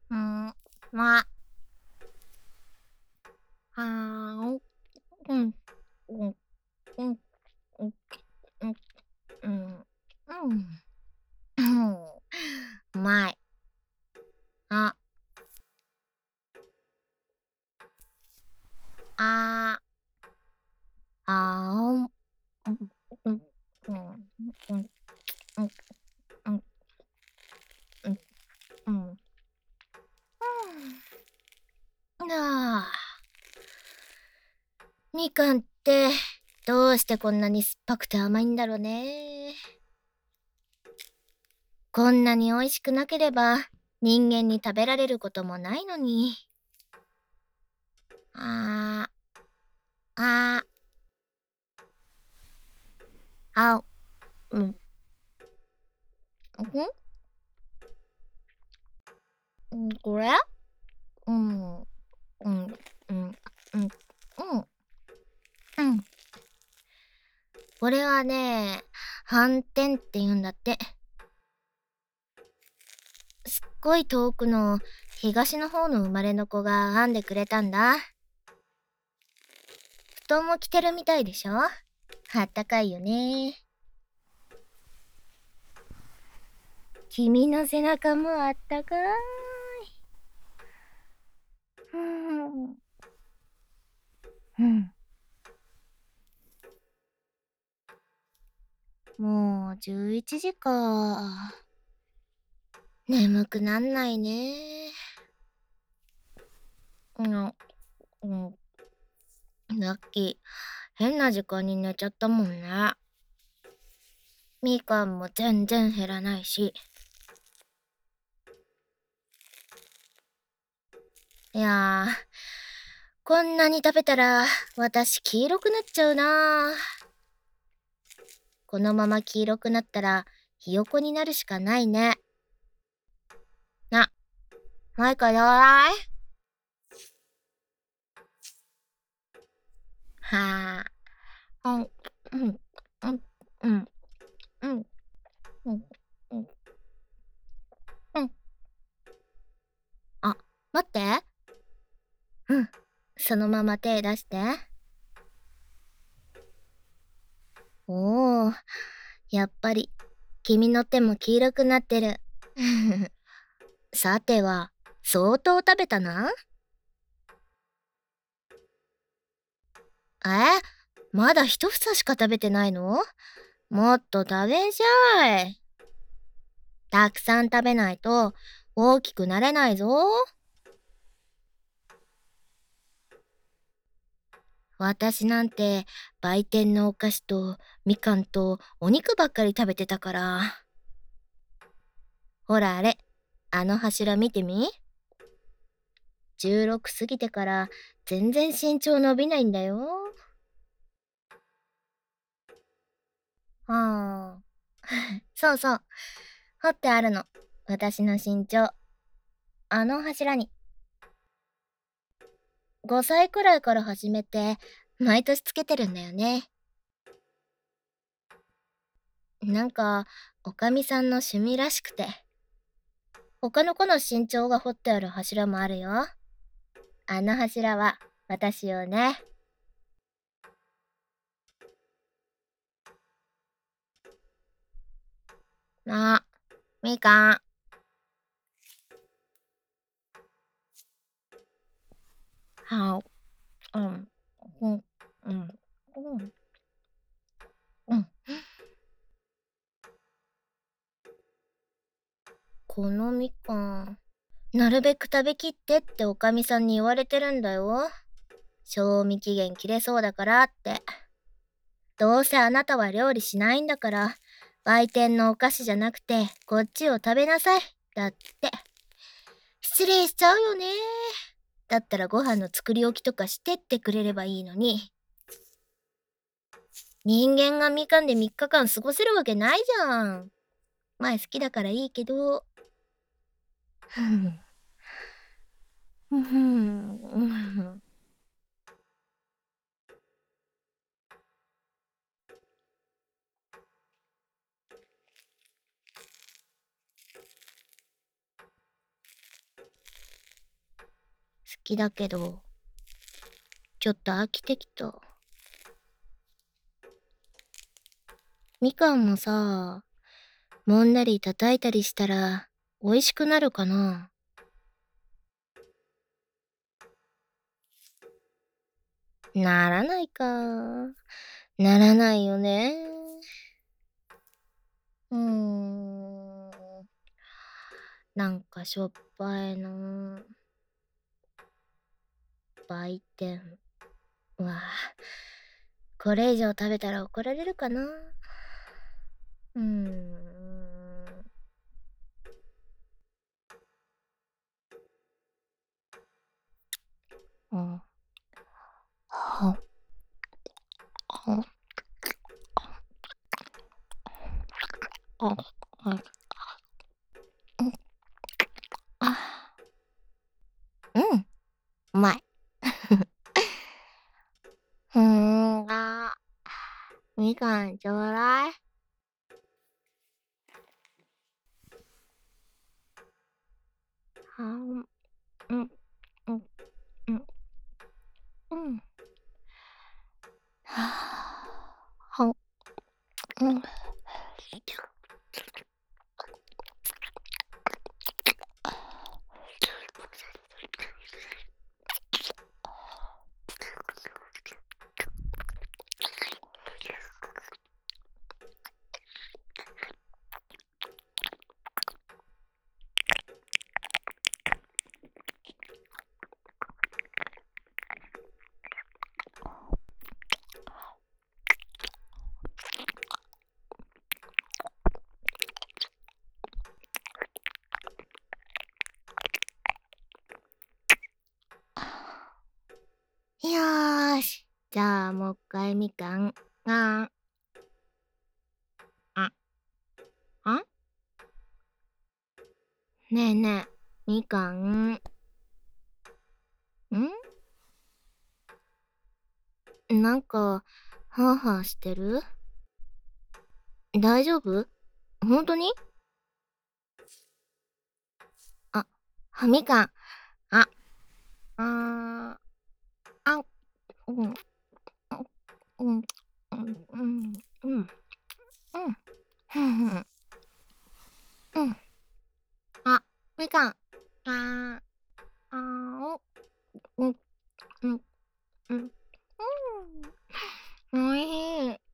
ま、あー、うん、うん、うん、うん、うん、うん、うん、うまい。あ、ああー、うん、うん、うん、うん、うん、うん、うん、うん、ああ、みかんって、どうしてこんなに酸っぱくて甘いんだろうね。こんなに美味しくなければ、人間に食べられることもないのに。ああ、ああ、うん、これうん、うん、うん、うん、うん、うん。これはね、斑点って言うんだって。すっごい遠くの東の方の生まれの子が編んでくれたんだ。布団も着てるみたいでしょ。あったかいよね。君の背中もあったかい。うん、うん。もう11時か。眠くなんないね。うん、うん。ラッキー。変な時間に寝ちゃったもんね。みかんも全然減らないし。いやー、こんなに食べたら私黄色くなっちゃうな。このまま黄色くなったらひよこになるしかないね。あ、マイカどうだい？はあ、うん、うん、うん、うん、うん、うん、うん、うん。あ、待って。うん。そのまま手出して。おー、やっぱり、君の手も黄色くなってる。さては、相当食べたな？え、まだ一房しか食べてないの？もっと食べんしゃい。たくさん食べないと大きくなれないぞ。私なんて売店のお菓子とみかんとお肉ばっかり食べてたから。ほらあれ、あの柱見てみ。16過ぎてから全然身長伸びないんだよ。ああ、そうそう。彫ってあるの。私の身長。あの柱に。5歳くらいから始めて、毎年つけてるんだよね。なんか、おかみさんの趣味らしくて。他の子の身長が彫ってある柱もあるよ。あの柱は私よね。あ、みかん。はうん、うん、うん、うん、うん。このみかん、なるべく食べきってっておかみさんに言われてるんだよ。賞味期限切れそうだからって。どうせあなたは料理しないんだから、売店のお菓子じゃなくて、こっちを食べなさい。だって。失礼しちゃうよね。だったらご飯の作り置きとかしてってくれればいいのに。人間がみかんで3日間過ごせるわけないじゃん。前好きだからいいけど。ふん、ふん、 きだけど、ちょっと飽きてきた。みかんもさ、揉んだり叩いたりしたら美味しくなるかな？ならないか。ならないよね。なんかしょっぱいな。売店。うわぁ、これ以上食べたら怒られるかな。うーん。うん。は、は、あ、あ、うん、あ、うん、うまい。みかんちょうだい。はん、うん、うん、うん、うん。はあ、はん、うん。よーし。じゃあ、もう一回みかん。あ、あ、あ、ねえねえ、みかん。なんか、ハーハーしてる？大丈夫？本当に？あ、みかん。あ、あー、あ、うん、うん、うん、うん、うん、うん、うん、うん。あ、みかん。あー、お、うん、うん、うん、おいしい。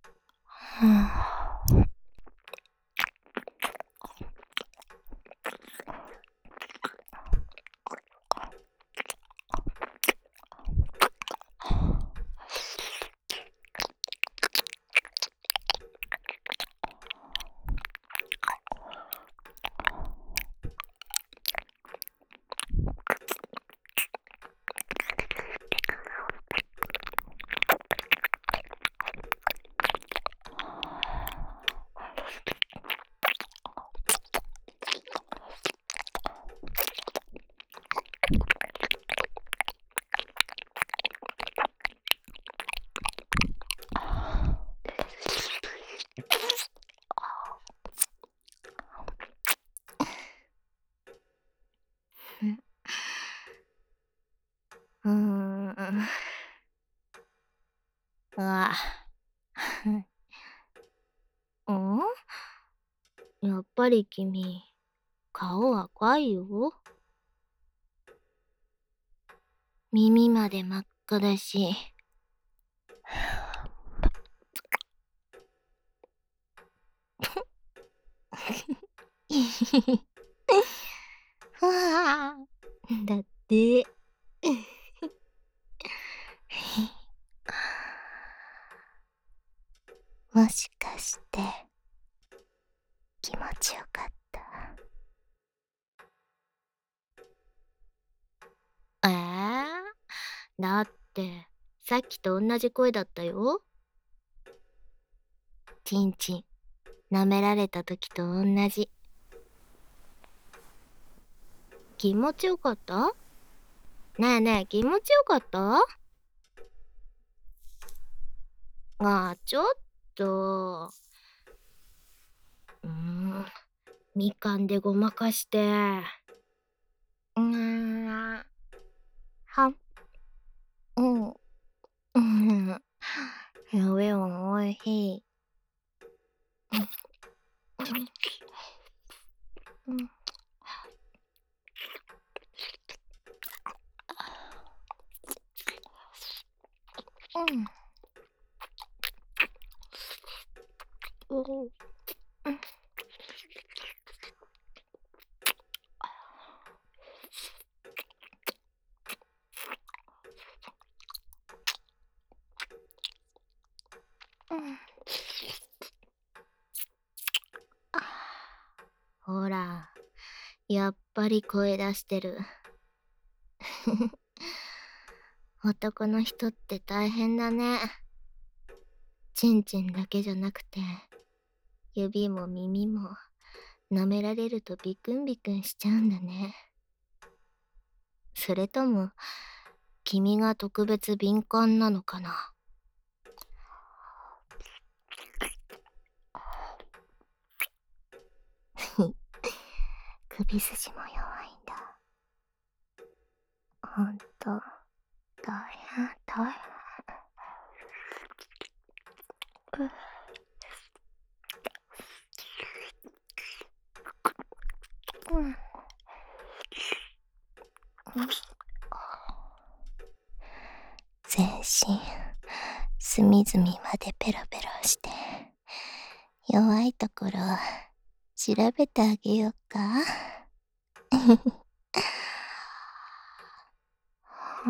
うーん。うわ。ん？やっぱり君、顔赤いよ。耳まで真っ赤だし。わあ、だって。もしかして気持ちよかった？だってさっきと同じ声だったよ。ちんちん舐められた時と同じ。気持ちよかった？ねえねえ、気持ちよかった？ちょっと。みかんでごまかして。うーん。 はん。うん。うん。やべえわ、おいしい。うん。うん。うん。うん。ほら、やっぱり声出してる。男の人って大変だね。チンチンだけじゃなくて、指も耳も舐められるとビクンビクンしちゃうんだね。それとも、君が特別敏感なのかな。首筋も弱いんだ。ほんと、大変大変。うん。全身隅々までペロペロして、弱いところ調べてあげようか。うん。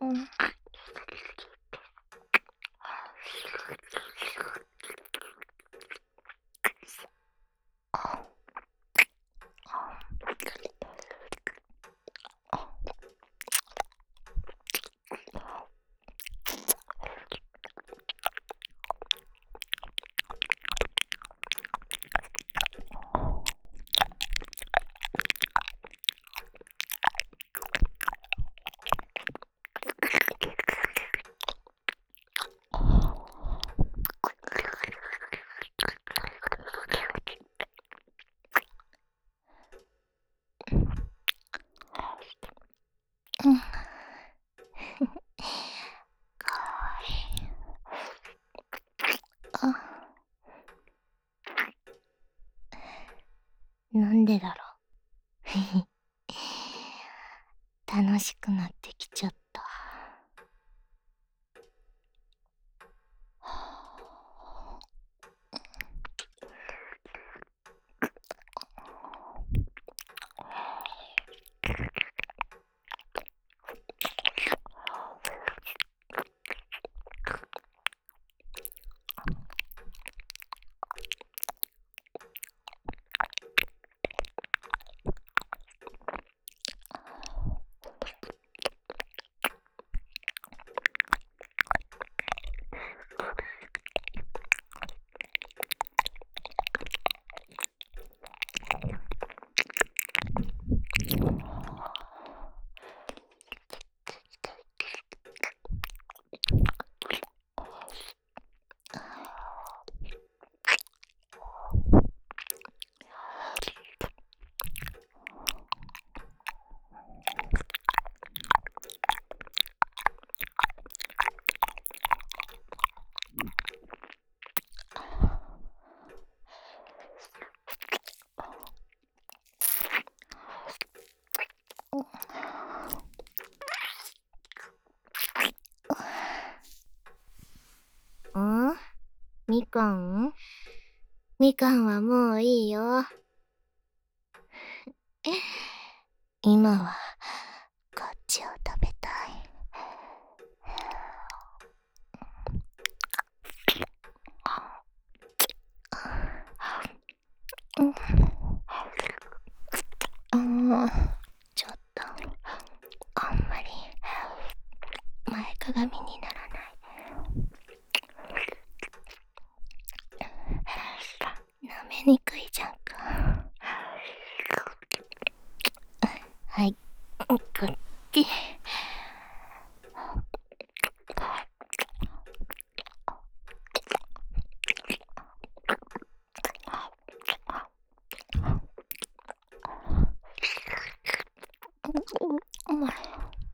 うん。かわいい。あ、なんでだろう。楽しくなってきちゃった。ん？みかん？みかんはもういいよ。今はこっちを食べたい。ちょっとあんまり前かがみにならない。舐めにくいじゃんか。はい、こっち。うまい。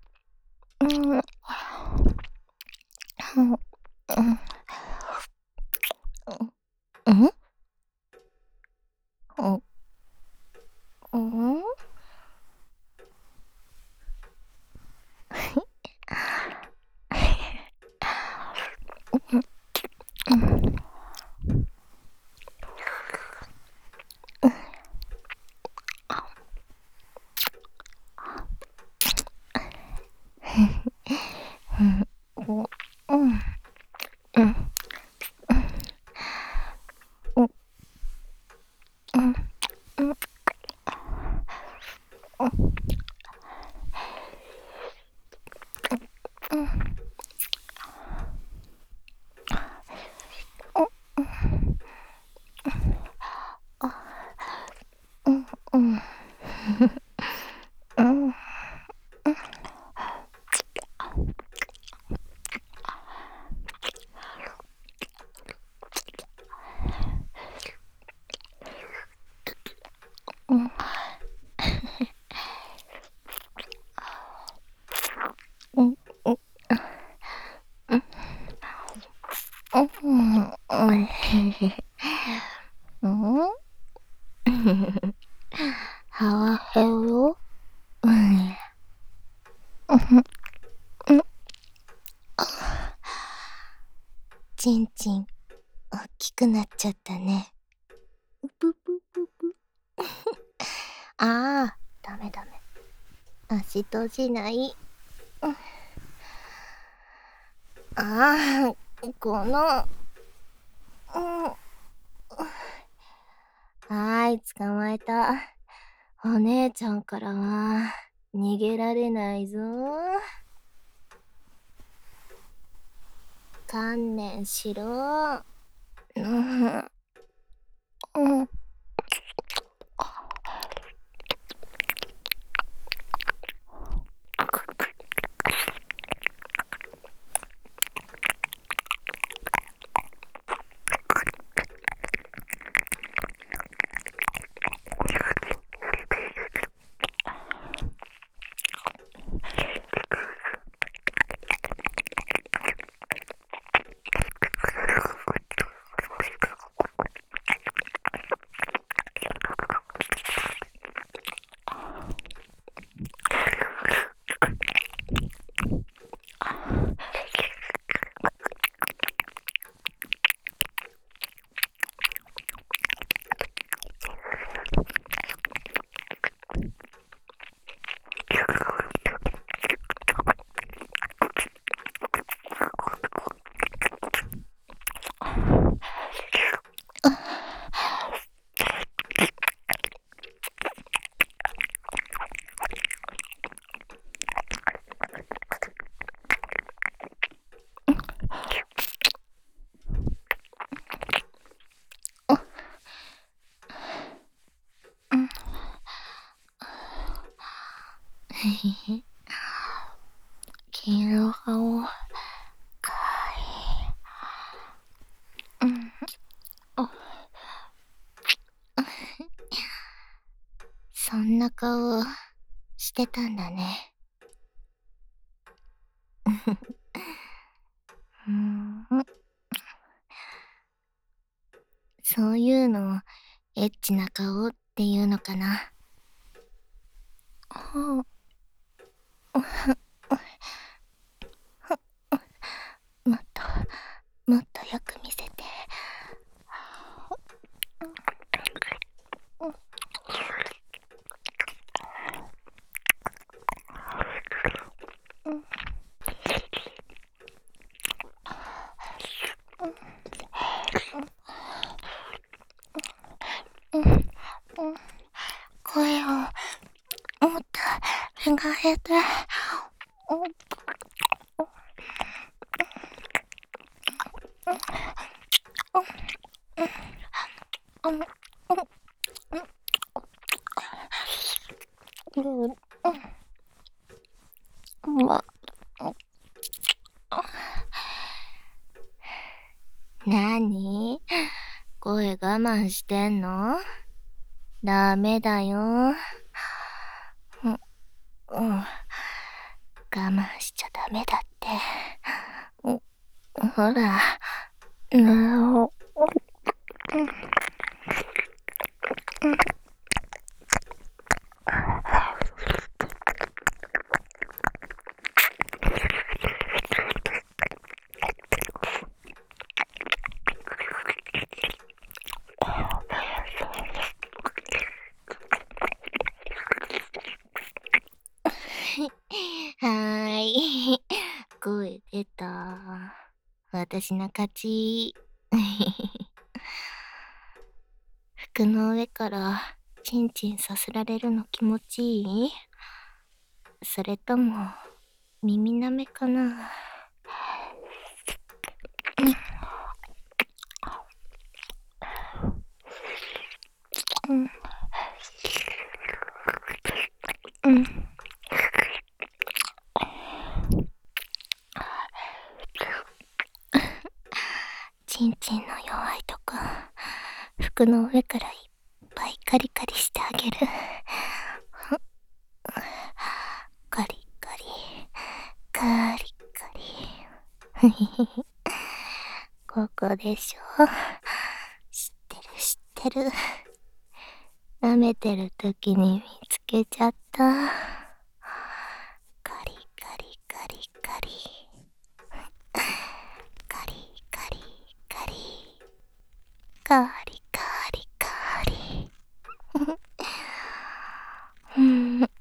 ハワヘロちんちん、おっきくなっちゃったね。ぷぷぷぷ。ああ、ダメ。足閉じない。ああ、この、はーい、捕まえた。お姉ちゃんからは逃げられないぞ。観念しろ。黄色顔かわいい。そんな顔してたんだね。そういうのをエッチな顔っていうのかな。もっともっとよく見せて。声をもっと上げて。なに？声我慢してんの？ダメだよ。我慢しちゃダメだって。ほら。はーい。声出た。私の勝ち。服の上からチンチンさせられるの気持ちいい？それとも、耳舐めかな？うん。うん。チンチンの弱いとこ、服の上からいっぱいカリカリしてあげる。カリカリ、カリカリ。ここでしょ。知ってる知ってる。舐めてる時に見つけちゃった。カリカリカリカリ。カリカリカリ。カリカリカリ。うん。うん。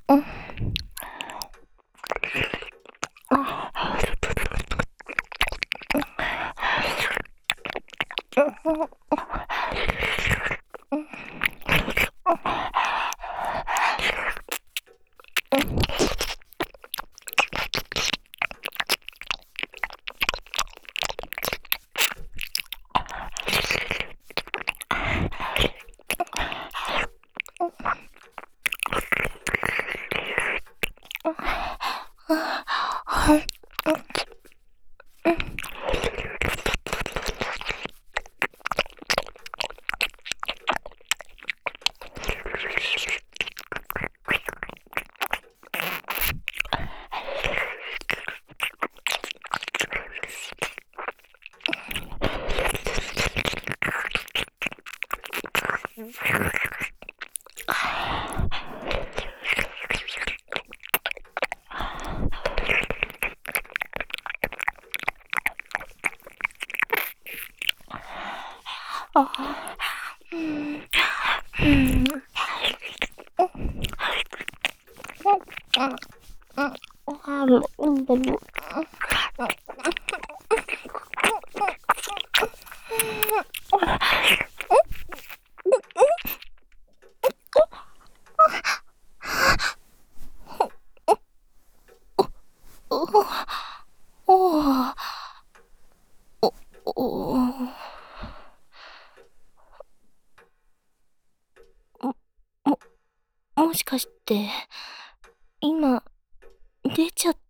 もしかして、今、出ちゃった？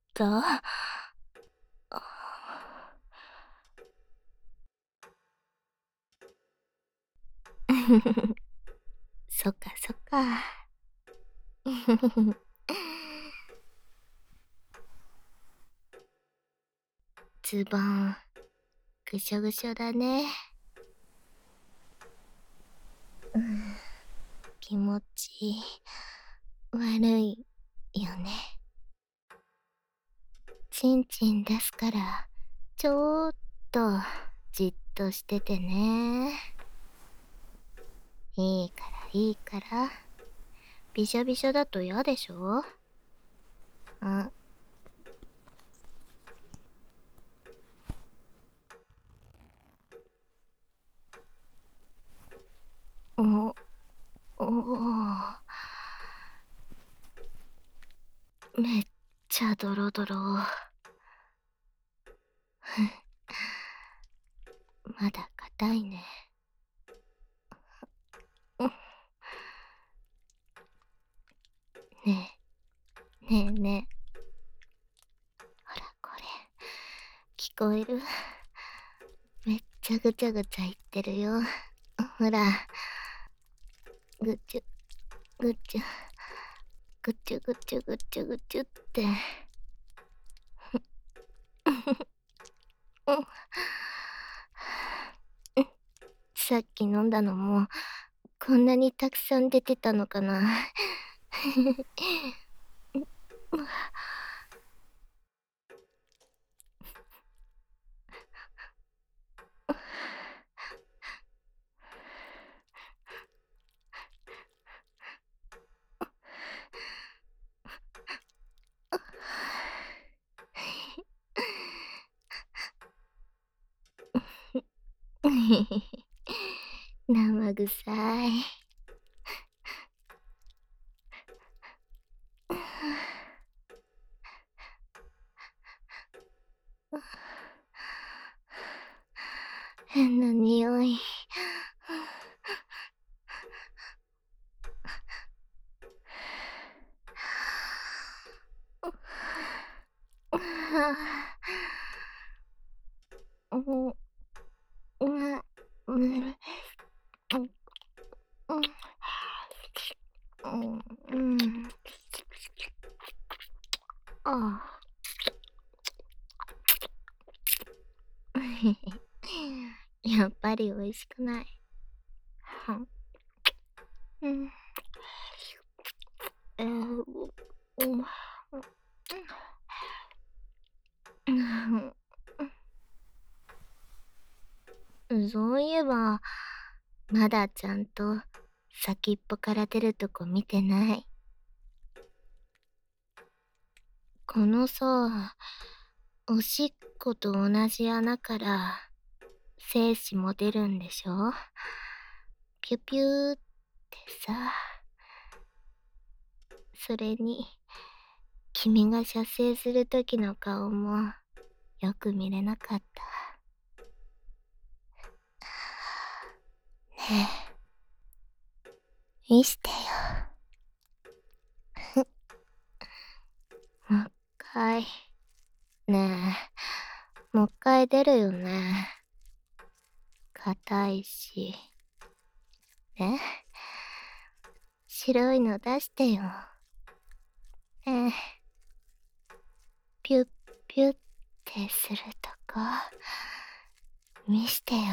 そっかそっか。ズボン、ぐしょぐしょだね。気持ち悪いよね。チンチン出すから、ちょーっとじっとしててね。いいからいいから。びしょびしょだと嫌でしょ？あ、お、めっちゃドロドロ。まだ硬いね。ねえ、ねえねえ。ほらこれ、聞こえる？めっちゃぐちゃぐちゃ言ってるよ。ほら、ぐちゅ、ぐちゅ、ぐちゅぐちゅぐちゅぐちゅって。さっき飲んだのも、こんなにたくさん出てたのかな。生臭い。 変な匂い。やっぱり美味しくない。そういえば、まだちゃんと先っぽから出るとこ見てない。このさ、おしっこと同じ穴から精子も出るんでしょ？ピュピューってさ。それに、君が射精するときの顔もよく見れなかった。ねえ、見してよ。もう一回。ねえ、もう一回出るよね。硬いし。ね、白いの出してよ。ねえ、ピュッピュッってするとこ、見してよ。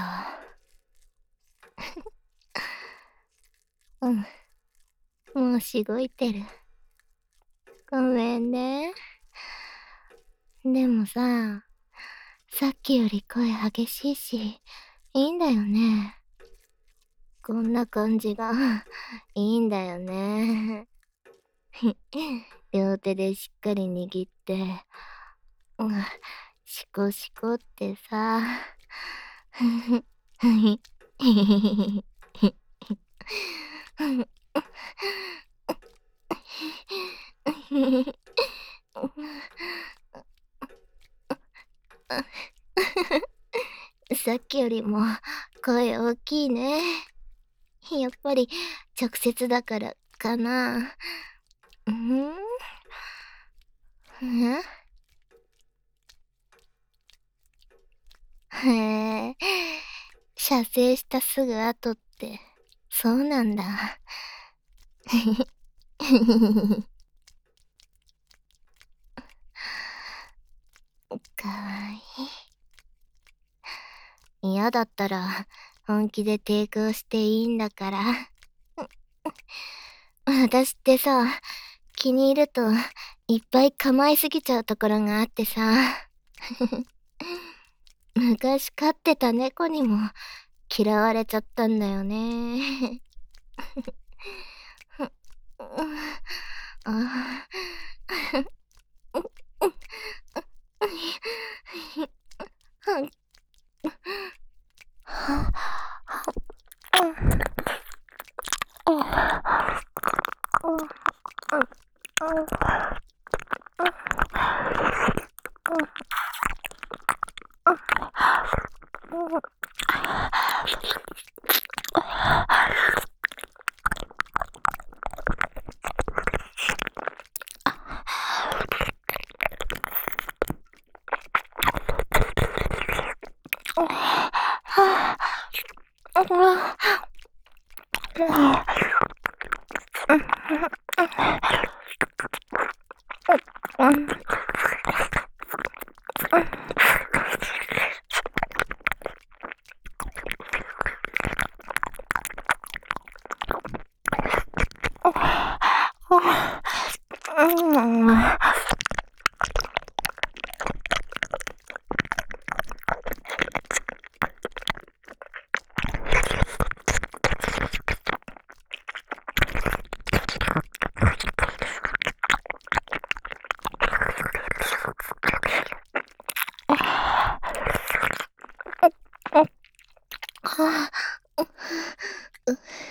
うん、もうしごいてる。ごめんね。でもさっきより声激しいし、いいんだよね。こんな感じがいいんだよね。両手でしっかり握って、シコシコってさ。さっきよりも声大きいね。やっぱり直接だからかな。へえ、射精したすぐ後ってそうなんだ。かわいい。嫌だったら本気で抵抗していいんだから。私ってさ、気に入るといっぱい構いすぎちゃうところがあってさ。昔飼ってた猫にも嫌われちゃったんだよね。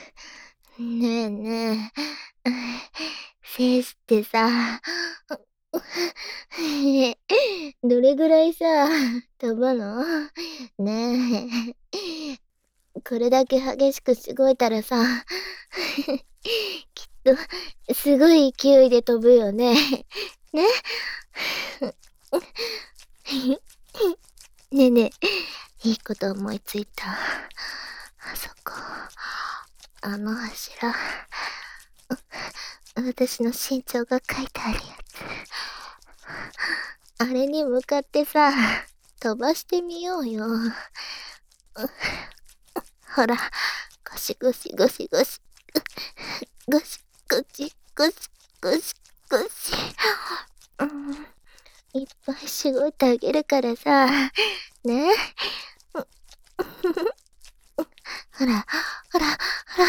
ねえねえ、精子ってさ、 どれぐらいさ、飛ぶの？ねえ。これだけ激しくしごいたらさ、きっと、すごい勢いで飛ぶよね。ね？ねえねえ、いいこと思いついた。あそこ、あの柱、私の身長が書いてあるやつ。あれに向かってさ、飛ばしてみようよ。ほら、ゴシゴシゴシゴシ。ゴシゴシゴシゴシゴシ。いっぱいしごいてあげるからさ、ね。ほら、ほら、ほら、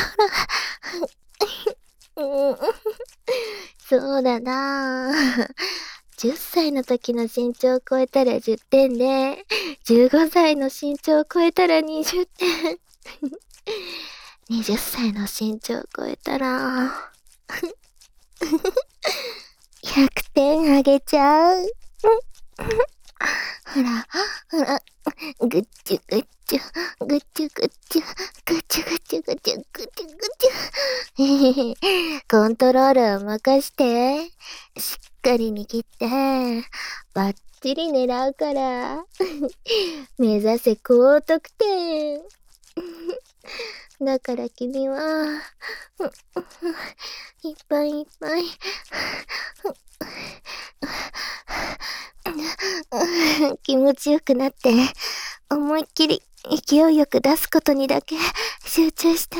ほら。そうだなぁ。10歳の時の身長を超えたら10点で、15歳の身長を超えたら20点。20歳の身長を超えたら、100点あげちゃう。ほら、ほら、ぐっちゅぐっちゅ、ぐっちゅぐっちゅ、ぐっちゅぐっちゅぐっちゅ、ぐっちゅぐっちゅ。へへへ、コントロールを任して、しっかり握って、バッチリ狙うから。目指せ高得点。だから君は、いっぱいいっぱい、気持ちよくなって、思いっきり勢いよく出すことにだけ集中して。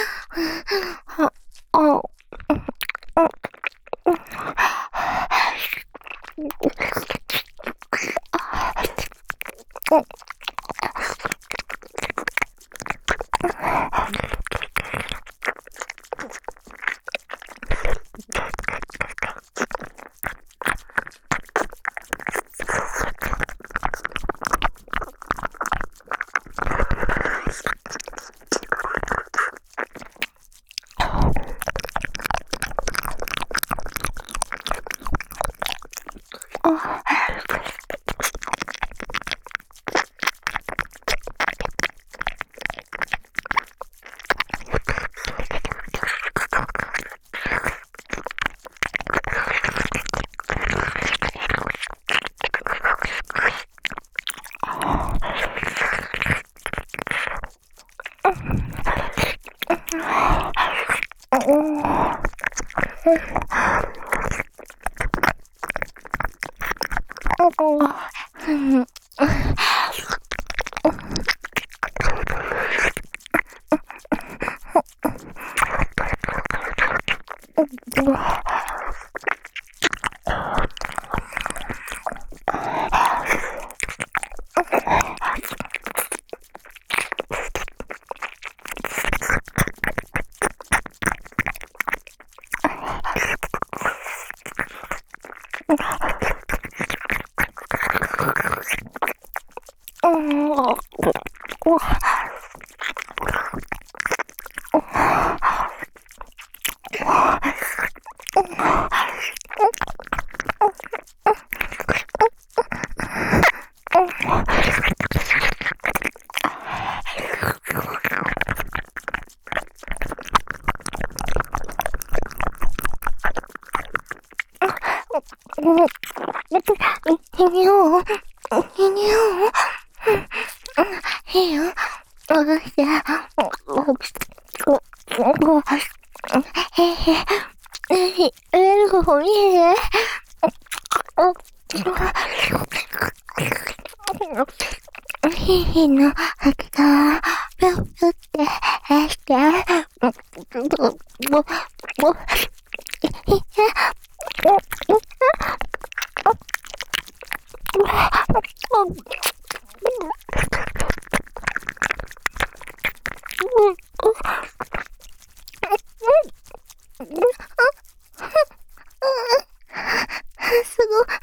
いいよ。戻して。上の方見える？ヒーヒーの吐きがぴょっぴょってして、すごい。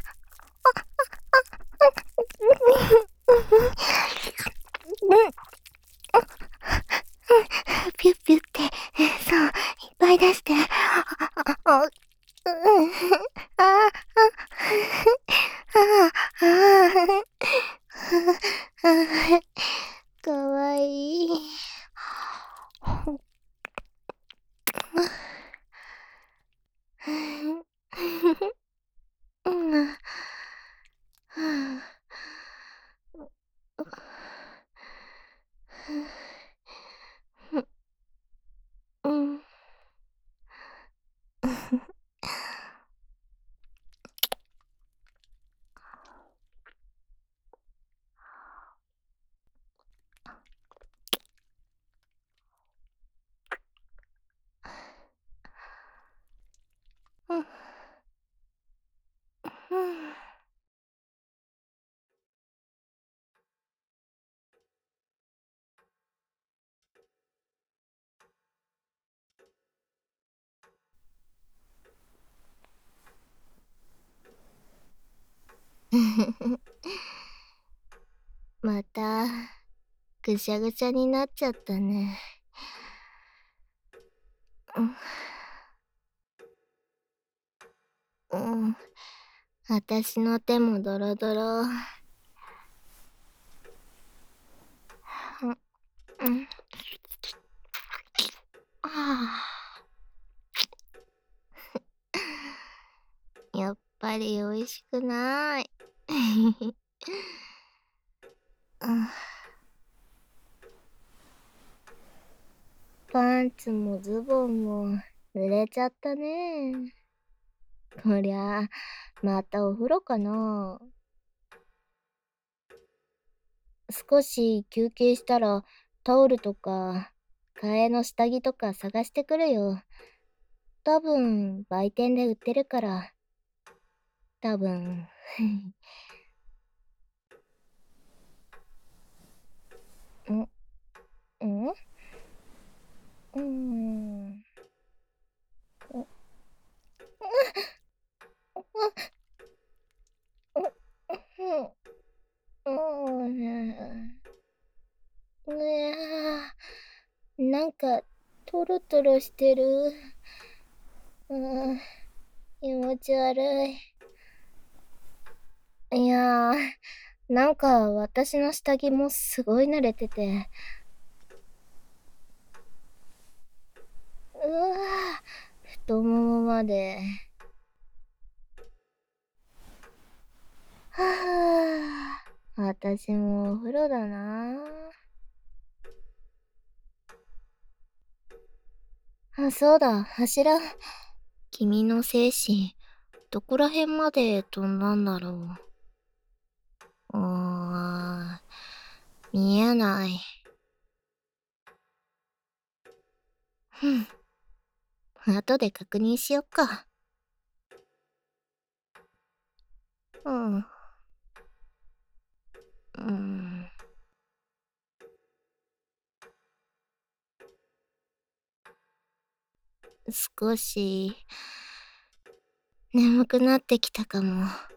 ピュッピュって、そう、いっぱい出して。 また、ぐしゃぐしゃになっちゃったね。うん。あたしの手もドロドロ。うん。やっぱり美味しくない。パンツもズボンも濡れちゃったね。こりゃ、またお風呂かな。少し休憩したらタオルとか替えの下着とか探してくるよ。多分売店で売ってるから。多分。んんうーん。なんか、トロトロしてる。気持ち悪い。いやなんか私の下着もすごい慣れてて。太ももまで。は私もお風呂だな。そうだ、柱。君の精子、どこら辺まで飛んだんだろう。見えない。ふん。後で確認しよっか。うん。うん。少し、眠くなってきたかも。